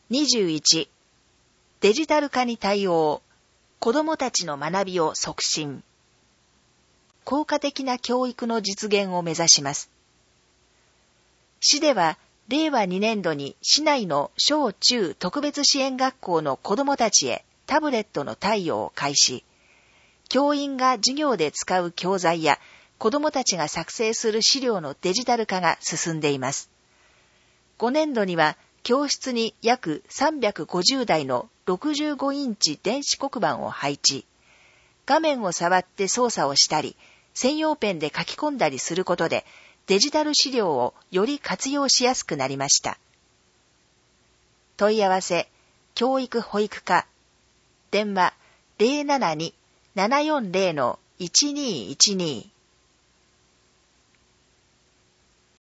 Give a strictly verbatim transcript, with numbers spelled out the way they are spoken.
にじゅういち、デジタル化に対応、子どもたちの学びを促進。効果的な教育の実現を目指します。市では、れいわにねんどに市内の小中特別支援学校の子どもたちへタブレットの貸与を開始。教員が授業で使う教材や子どもたちが作成する資料のデジタル化が進んでいます。ごねんどには教室に約さんびゃくごじゅうだいのろくじゅうごインチ電子黒板を配置。画面を触って操作をしたり、専用ペンで書き込んだりすることで、デジタル資料をより活用しやすくなりました。問い合わせ、教育保育課、電話 ゼロななに ななよんゼロ のいちにーいちにー